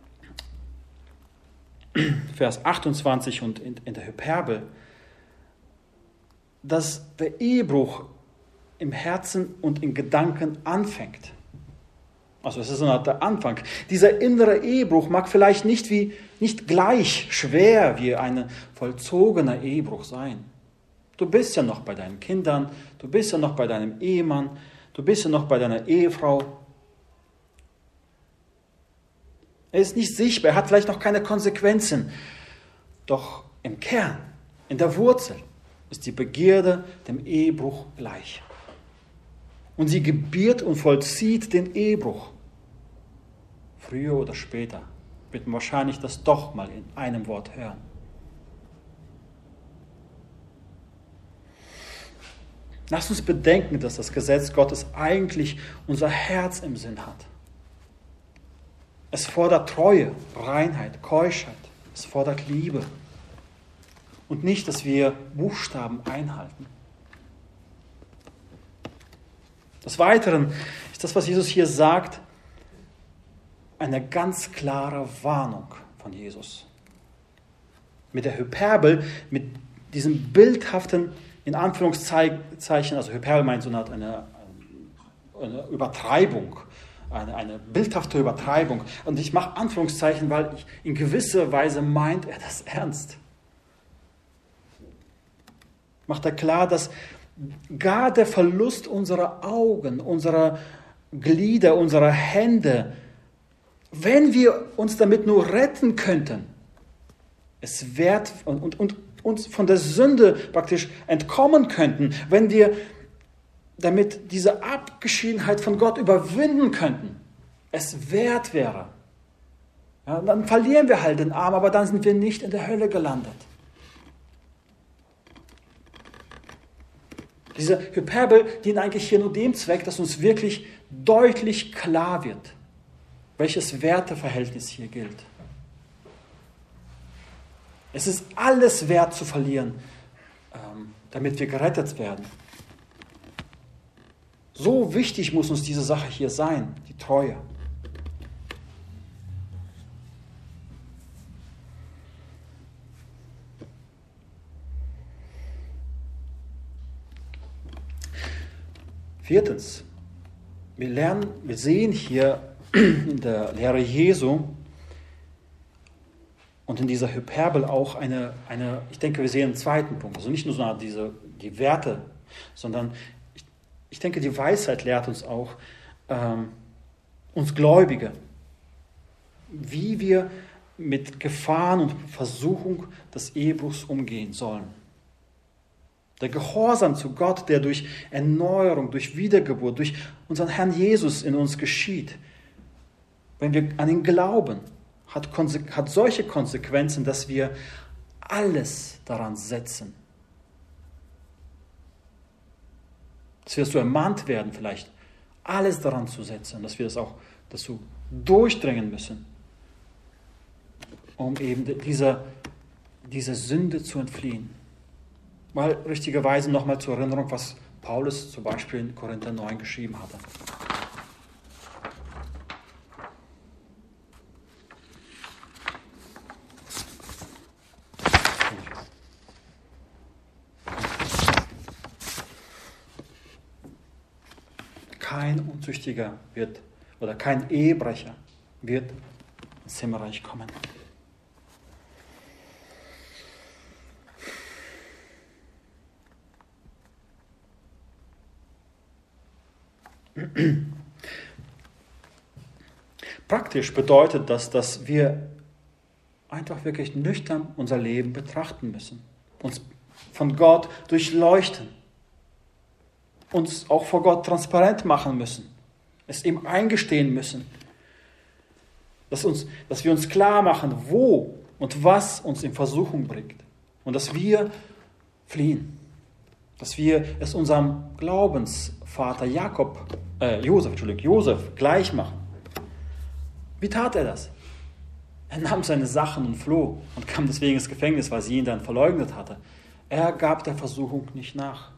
Vers achtundzwanzig und in, in der Hyperbel, dass der Ehebruch im Herzen und in Gedanken anfängt. Also es ist eine Art der Anfang. Dieser innere Ehebruch mag vielleicht nicht, wie, nicht gleich schwer wie ein vollzogener Ehebruch sein. Du bist ja noch bei deinen Kindern, du bist ja noch bei deinem Ehemann, du bist ja noch bei deiner Ehefrau. Er ist nicht sichtbar, er hat vielleicht noch keine Konsequenzen. Doch im Kern, in der Wurzel, ist die Begierde dem Ehebruch gleich. Und sie gebiert und vollzieht den Ehebruch. Früher oder später wird man wahrscheinlich das doch mal in einem Wort hören. Lasst uns bedenken, dass das Gesetz Gottes eigentlich unser Herz im Sinn hat. Es fordert Treue, Reinheit, Keuschheit. Es fordert Liebe. Und nicht, dass wir Buchstaben einhalten. Des Weiteren ist das, was Jesus hier sagt, eine ganz klare Warnung von Jesus. Mit der Hyperbel, mit diesem bildhaften, in Anführungszeichen, also Hyperbel meint so eine, eine, eine Übertreibung, eine, eine bildhafte Übertreibung. Und ich mache Anführungszeichen, weil ich, in gewisser Weise meint er das ernst. Macht er klar, dass gar der Verlust unserer Augen, unserer Glieder, unserer Hände, wenn wir uns damit nur retten könnten, es wert und, und, und uns von der Sünde praktisch entkommen könnten, wenn wir damit diese Abgeschiedenheit von Gott überwinden könnten, es wert wäre. Ja, dann verlieren wir halt den Arm, aber dann sind wir nicht in der Hölle gelandet. Diese Hyperbel dient eigentlich hier nur dem Zweck, dass uns wirklich deutlich klar wird, welches Werteverhältnis hier gilt. Es ist alles wert zu verlieren, damit wir gerettet werden. So wichtig muss uns diese Sache hier sein, die Treue. Viertens, wir lernen, wir sehen hier in der Lehre Jesu und in dieser Hyperbel auch eine, eine, ich denke, wir sehen einen zweiten Punkt. Also nicht nur so diese, die Werte, sondern ich, ich denke, die Weisheit lehrt uns auch, ähm, uns Gläubige, wie wir mit Gefahren und Versuchung des Ehebruchs umgehen sollen. Der Gehorsam zu Gott, der durch Erneuerung, durch Wiedergeburt, durch unseren Herrn Jesus in uns geschieht, wenn wir an ihn glauben, hat, hat solche Konsequenzen, dass wir alles daran setzen. Dass wir so ermahnt werden, vielleicht alles daran zu setzen, dass wir das auch dazu durchdringen müssen, um eben dieser, dieser Sünde zu entfliehen. Mal richtigerweise nochmal zur Erinnerung, was Paulus zum Beispiel in Korinther neun geschrieben hatte. Kein Unzüchtiger wird, oder kein Ehebrecher wird ins Himmelreich kommen. Praktisch bedeutet das, dass wir einfach wirklich nüchtern unser Leben betrachten müssen, uns von Gott durchleuchten, uns auch vor Gott transparent machen müssen, es ihm eingestehen müssen, dass, uns, dass wir uns klar machen, wo und was uns in Versuchung bringt und dass wir fliehen. Dass wir es unserem Glaubensvater Jakob, äh, Josef, Entschuldigung, Josef gleich machen. Wie tat er das? Er nahm seine Sachen und floh und kam deswegen ins Gefängnis, weil sie ihn dann verleugnet hatte. Er gab der Versuchung nicht nach.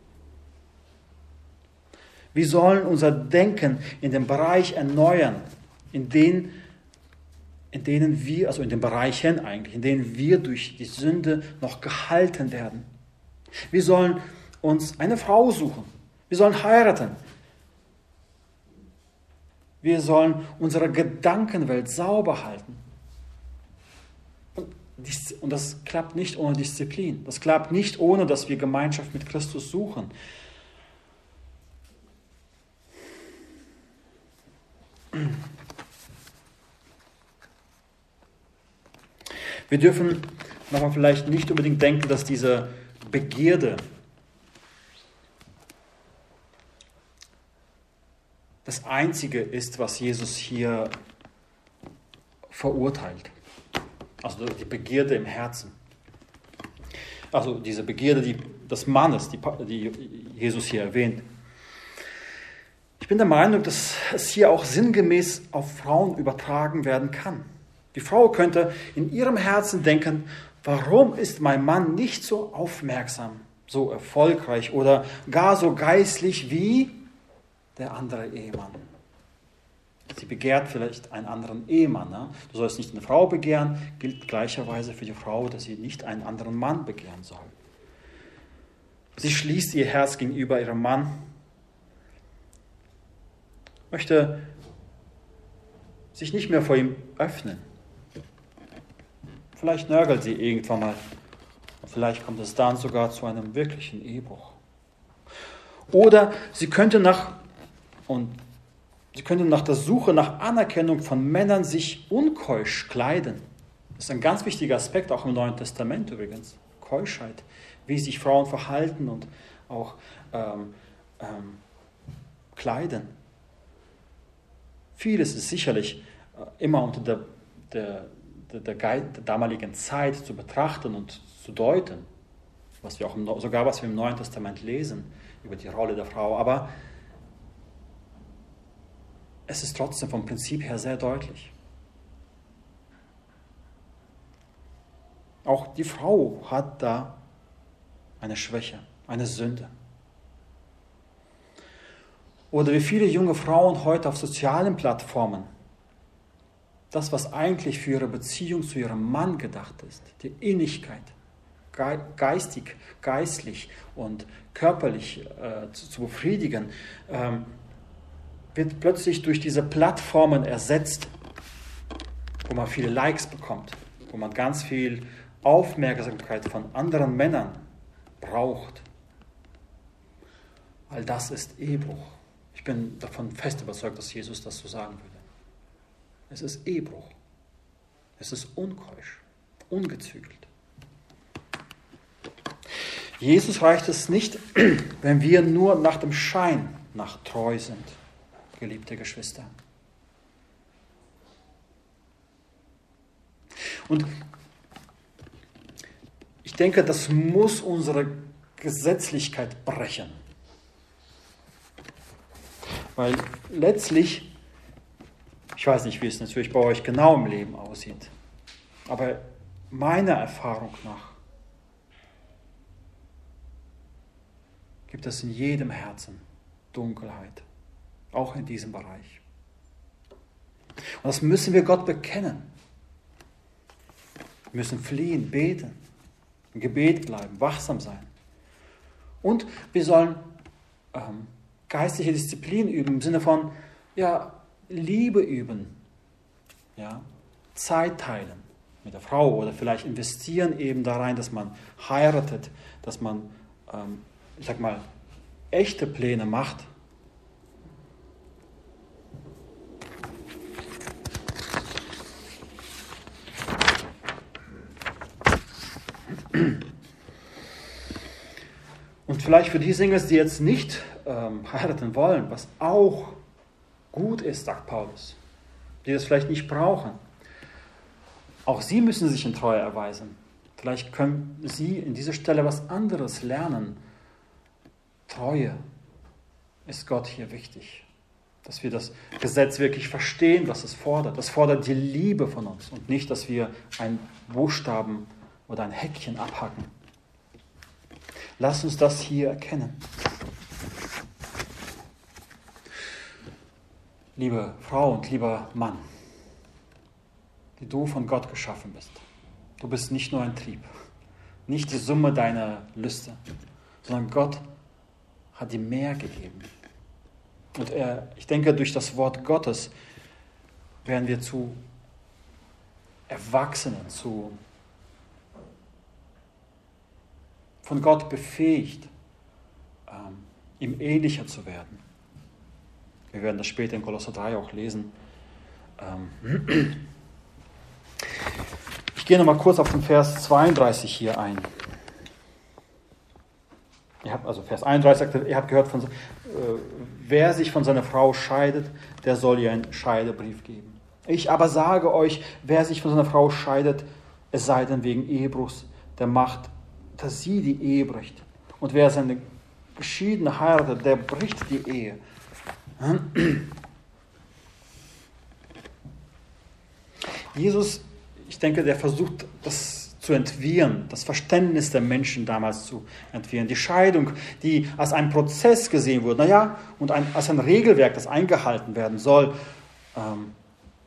Wir sollen unser Denken in dem Bereich erneuern, in den, in denen wir, also in den Bereichen eigentlich, in denen wir durch die Sünde noch gehalten werden. Wir sollen uns eine Frau suchen. Wir sollen heiraten. Wir sollen unsere Gedankenwelt sauber halten. Und das klappt nicht ohne Disziplin. Das klappt nicht ohne, dass wir Gemeinschaft mit Christus suchen. Wir dürfen nochmal vielleicht nicht unbedingt denken, dass diese Begierde das Einzige ist, was Jesus hier verurteilt. Also die Begierde im Herzen. Also diese Begierde, die des Mannes, die, die Jesus hier erwähnt. Ich bin der Meinung, dass es hier auch sinngemäß auf Frauen übertragen werden kann. Die Frau könnte in ihrem Herzen denken, warum ist mein Mann nicht so aufmerksam, so erfolgreich oder gar so geistlich wie der andere Ehemann? Sie begehrt vielleicht einen anderen Ehemann. Ne? Du sollst nicht eine Frau begehren, gilt gleicherweise für die Frau, dass sie nicht einen anderen Mann begehren soll. Sie schließt ihr Herz gegenüber ihrem Mann, möchte sich nicht mehr vor ihm öffnen. Vielleicht nörgelt sie irgendwann mal. Vielleicht kommt es dann sogar zu einem wirklichen Ehebruch. Oder sie könnte nach, und sie könnte nach der Suche nach Anerkennung von Männern sich unkeusch kleiden. Das ist ein ganz wichtiger Aspekt, auch im Neuen Testament übrigens. Keuschheit, wie sich Frauen verhalten und auch ähm, ähm, kleiden. Vieles ist sicherlich äh, immer unter der, der, der, der, der damaligen Zeit zu betrachten und zu deuten, was wir auch im, sogar was wir im Neuen Testament lesen über die Rolle der Frau. Aber es ist trotzdem vom Prinzip her sehr deutlich. Auch die Frau hat da eine Schwäche, eine Sünde. Oder wie viele junge Frauen heute auf sozialen Plattformen das, was eigentlich für ihre Beziehung zu ihrem Mann gedacht ist, die Innigkeit, geistig, geistlich und körperlich äh, zu, zu befriedigen, ähm, wird plötzlich durch diese Plattformen ersetzt, wo man viele Likes bekommt, wo man ganz viel Aufmerksamkeit von anderen Männern braucht. All das ist Ehebruch. Ich bin davon fest überzeugt, dass Jesus das so sagen würde. Es ist Ehebruch. Es ist unkeusch, ungezügelt. Jesus reicht es nicht, wenn wir nur nach dem Schein nach treu sind, geliebte Geschwister. Und ich denke, das muss unsere Gesetzlichkeit brechen. Weil letztlich, ich weiß nicht, wie es natürlich bei euch genau im Leben aussieht, aber meiner Erfahrung nach gibt es in jedem Herzen Dunkelheit, auch in diesem Bereich. Und das müssen wir Gott bekennen. Wir müssen fliehen, beten, im Gebet bleiben, wachsam sein. Und wir sollen ähm, geistliche Disziplin üben, im Sinne von, ja, Liebe üben, ja, Zeit teilen mit der Frau oder vielleicht investieren eben da rein, dass man heiratet, dass man, ähm, ich sag mal, echte Pläne macht. Und vielleicht für die Singles, die jetzt nicht ähm, heiraten wollen, was auch gut ist, sagt Paulus, die das vielleicht nicht brauchen, auch sie müssen sich in Treue erweisen. Vielleicht können sie in dieser Stelle was anderes lernen. Treue ist Gott hier wichtig, dass wir das Gesetz wirklich verstehen, was es fordert. Das fordert die Liebe von uns und nicht, dass wir einen Buchstaben oder ein Häkchen abhacken. Lass uns das hier erkennen. Liebe Frau und lieber Mann, die du von Gott geschaffen bist. Du bist nicht nur ein Trieb, nicht die Summe deiner Lüste, sondern Gott hat dir mehr gegeben. Und er, ich denke, durch das Wort Gottes werden wir zu Erwachsenen, zu von Gott befähigt, ähm, ihm ähnlicher zu werden. Wir werden das später in Kolosser drei auch lesen. Ähm, ich gehe nochmal kurz auf den Vers zweiunddreißig hier ein. Ihr habt, also Vers einunddreißig sagt, ihr habt gehört, von, äh, wer sich von seiner Frau scheidet, der soll ihr einen Scheidebrief geben. Ich aber sage euch, wer sich von seiner Frau scheidet, es sei denn wegen Ehebruchs, der macht, dass sie die Ehe bricht. Und wer seine Geschiedene heiratet, der bricht die Ehe. Jesus, ich denke, der versucht, das zu entwirren, das Verständnis der Menschen damals zu entwirren. Die Scheidung, die als ein Prozess gesehen wurde, naja, und ein, als ein Regelwerk, das eingehalten werden soll. Ähm,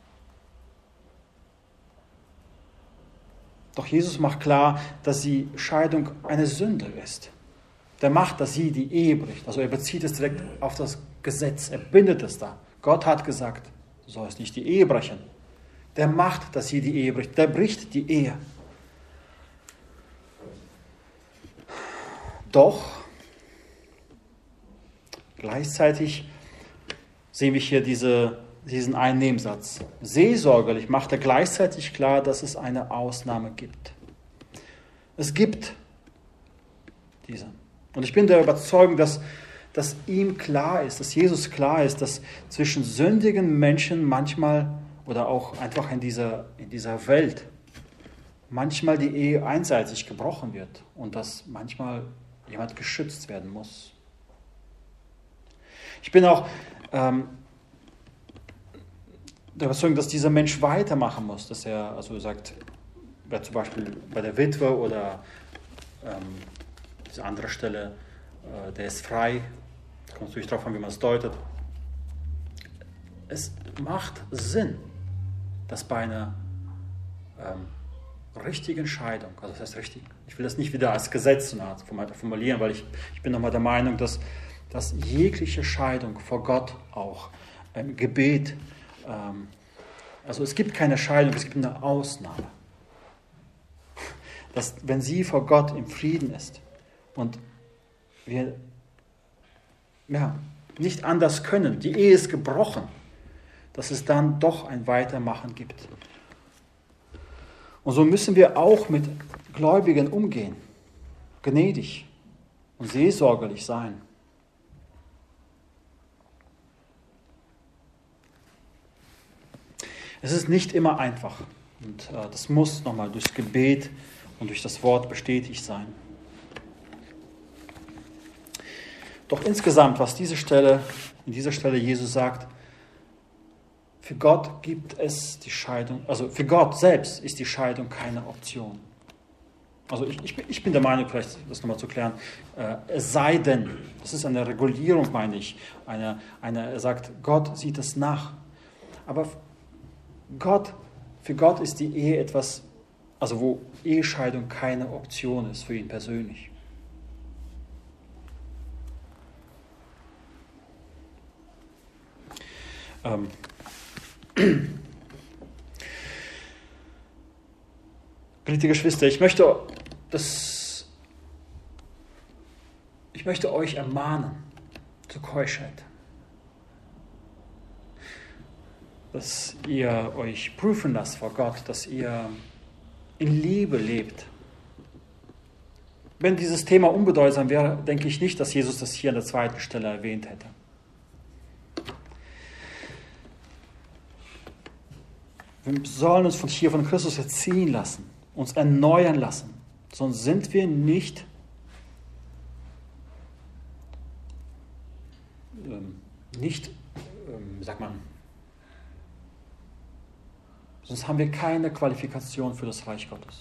Doch Jesus macht klar, dass die Scheidung eine Sünde ist. Der macht, dass sie die Ehe bricht. Also er bezieht es direkt auf das Gesetz. Er bindet es da. Gott hat gesagt, du sollst nicht die Ehe brechen. Der macht, dass sie die Ehe bricht. Der bricht die Ehe. Doch gleichzeitig sehen wir hier diese, diesen einen Nebensatz. Seelsorgerlich macht er gleichzeitig klar, dass es eine Ausnahme gibt. Es gibt diese. Und ich bin der Überzeugung, dass, dass ihm klar ist, dass Jesus klar ist, dass zwischen sündigen Menschen manchmal oder auch einfach in dieser, in dieser Welt manchmal die Ehe einseitig gebrochen wird und dass manchmal jemand geschützt werden muss. Ich bin auch ähm, der Überzeugung, dass dieser Mensch weitermachen muss, dass er also sagt, wer zum Beispiel bei der Witwe oder ähm, diese andere Stelle, äh, der ist frei, kommt natürlich darauf an, wie man es deutet. Es macht Sinn, dass bei einer ähm, richtigen Scheidung, also das heißt richtig, ich will das nicht wieder als Gesetz formulieren, weil ich, ich bin nochmal der Meinung, dass, dass jegliche Scheidung vor Gott auch ähm, Gebet, ähm, also es gibt keine Scheidung, es gibt eine Ausnahme. Dass wenn sie vor Gott im Frieden ist und wir ja, nicht anders können, die Ehe ist gebrochen, dass es dann doch ein Weitermachen gibt. Und so müssen wir auch mit Gläubigen umgehen, gnädig und seelsorgerlich sein. Es ist nicht immer einfach und äh, das muss nochmal durchs Gebet und durch das Wort bestätigt sein. Doch insgesamt, was diese Stelle, in dieser Stelle Jesus sagt, für Gott gibt es die Scheidung, also für Gott selbst ist die Scheidung keine Option. Also ich, ich, ich bin der Meinung, vielleicht das nochmal zu klären, äh, es sei denn, das ist eine Regulierung, meine ich, eine, eine, er sagt, Gott sieht es nach. Aber Gott, für Gott ist die Ehe etwas, also wo Ehescheidung keine Option ist für ihn persönlich. Ähm, Geliebte Geschwister, ich möchte, das, ich möchte euch ermahnen zur Keuschheit, dass ihr euch prüfen lasst vor Gott, dass ihr in Liebe lebt. Wenn dieses Thema unbedeutsam wäre, denke ich nicht, dass Jesus das hier an der zweiten Stelle erwähnt hätte. Wir sollen uns von hier von Christus erziehen lassen, uns erneuern lassen, sonst sind wir nicht ähm, nicht, ähm, wie sagt man, sonst haben wir keine Qualifikation für das Reich Gottes.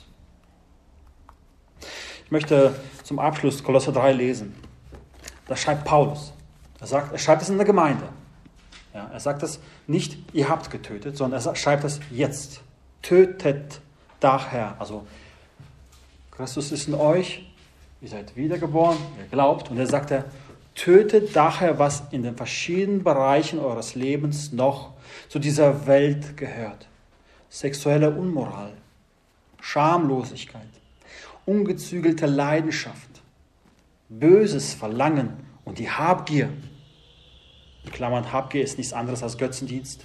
Ich möchte zum Abschluss Kolosser drei lesen. Da schreibt Paulus. Er sagt, er schreibt es in der Gemeinde. Ja, er sagt es nicht, ihr habt getötet, sondern er schreibt es jetzt. Tötet daher. Also Christus ist in euch, ihr seid wiedergeboren, ihr glaubt. Und er sagt, er tötet daher, was in den verschiedenen Bereichen eures Lebens noch zu dieser Welt gehört. Sexuelle Unmoral, Schamlosigkeit, ungezügelte Leidenschaft, böses Verlangen und die Habgier. In Klammern, Habgier ist nichts anderes als Götzendienst.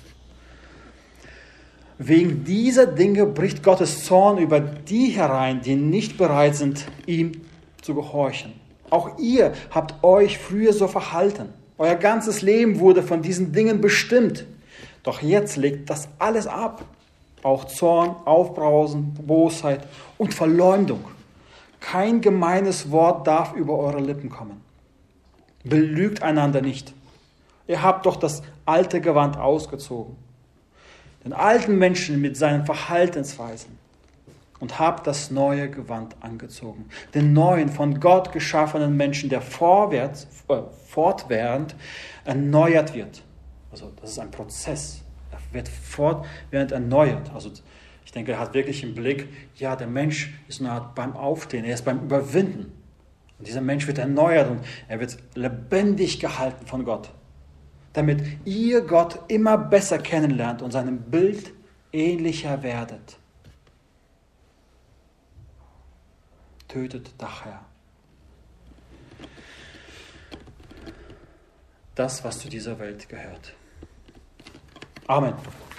Wegen dieser Dinge bricht Gottes Zorn über die herein, die nicht bereit sind, ihm zu gehorchen. Auch ihr habt euch früher so verhalten. Euer ganzes Leben wurde von diesen Dingen bestimmt. Doch jetzt legt das alles ab. Auch Zorn, Aufbrausen, Bosheit und Verleumdung. Kein gemeines Wort darf über eure Lippen kommen. Belügt einander nicht. Ihr habt doch das alte Gewand ausgezogen, den alten Menschen mit seinen Verhaltensweisen, und habt das neue Gewand angezogen, den neuen, von Gott geschaffenen Menschen, der vorwärts, äh, fortwährend erneuert wird. Also das ist ein Prozess. Er wird fortwährend erneuert. Also ich denke, er hat wirklich im Blick, ja, der Mensch ist nur beim Aufstehen, er ist beim Überwinden. Und dieser Mensch wird erneuert und er wird lebendig gehalten von Gott, damit ihr Gott immer besser kennenlernt und seinem Bild ähnlicher werdet. Tötet daher das, was zu dieser Welt gehört. Amen.